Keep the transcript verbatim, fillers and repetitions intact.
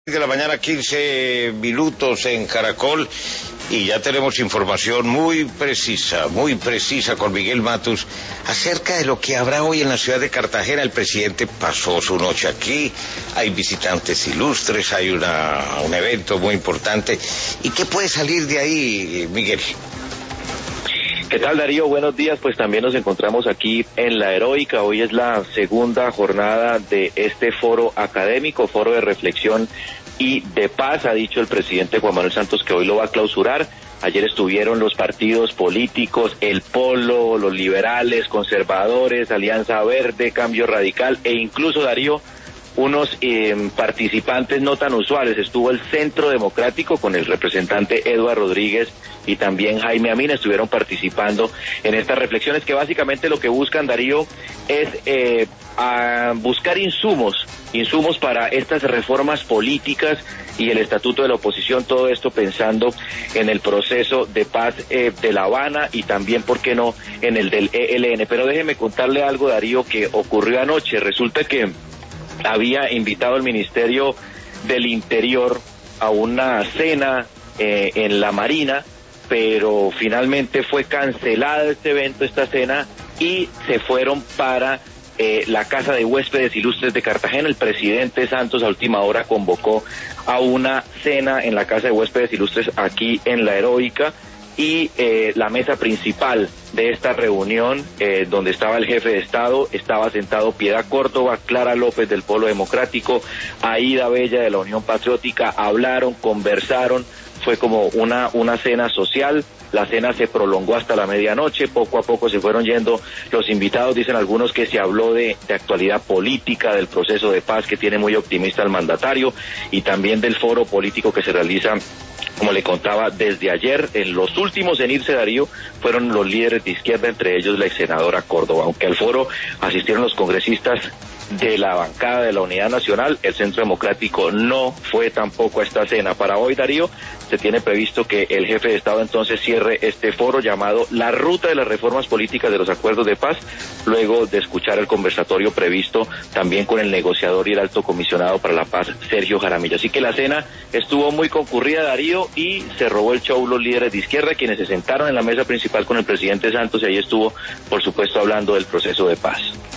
De la mañana, quince minutos en Caracol, y ya tenemos información muy precisa, muy precisa con Miguel Matus acerca de lo que habrá hoy en la ciudad de Cartagena. El presidente pasó su noche aquí, hay visitantes ilustres, hay una, un evento muy importante. ¿Y qué puede salir de ahí, Miguel? ¿Qué tal, Darío? Buenos días. Pues también nos encontramos aquí en La Heroica. Hoy es la segunda jornada de este foro académico, foro de reflexión y de paz. Ha dicho el presidente Juan Manuel Santos que hoy lo va a clausurar. Ayer estuvieron los partidos políticos, el Polo, los liberales, conservadores, Alianza Verde, Cambio Radical e incluso, Darío, unos eh, participantes no tan usuales. Estuvo el Centro Democrático con el representante Eduardo Rodríguez y también Jaime Amina. Estuvieron participando en estas reflexiones que básicamente lo que buscan, Darío, es eh, a buscar insumos, insumos para estas reformas políticas y el estatuto de la oposición, todo esto pensando en el proceso de paz eh, de La Habana y también, ¿por qué no?, en el del E L N. Pero déjeme contarle algo, Darío, que ocurrió anoche. Resulta que había invitado al Ministerio del Interior a una cena eh, en la Marina, pero finalmente fue cancelada este evento, esta cena, y se fueron para eh, la Casa de Huéspedes Ilustres de Cartagena. El presidente Santos a última hora convocó a una cena en la Casa de Huéspedes Ilustres aquí en La Heroica, y eh, la mesa principal de esta reunión, eh, donde estaba el jefe de Estado, estaba sentado Piedad Córdoba, Clara López del Polo Democrático, Aida Bella de la Unión Patriótica. Hablaron, conversaron, fue como una, una cena social. La cena se prolongó hasta la medianoche, poco a poco se fueron yendo los invitados. Dicen algunos que se habló de, de actualidad política, del proceso de paz que tiene muy optimista el mandatario, y también del foro político que se realiza, como le contaba, desde ayer. En los últimos en irse, Darío, fueron los líderes de izquierda, entre ellos la ex senadora Córdoba. Aunque al foro asistieron los congresistas de la bancada de la Unidad Nacional, el Centro Democrático no fue tampoco a esta cena. Para hoy, Darío, se tiene previsto que el jefe de Estado entonces cierre este foro llamado La Ruta de las Reformas Políticas de los Acuerdos de Paz, luego de escuchar el conversatorio previsto también con el negociador y el alto comisionado para la paz, Sergio Jaramillo. Así que la cena estuvo muy concurrida, Darío, y se robó el show los líderes de izquierda, quienes se sentaron en la mesa principal con el presidente Santos, y ahí estuvo, por supuesto, hablando del proceso de paz.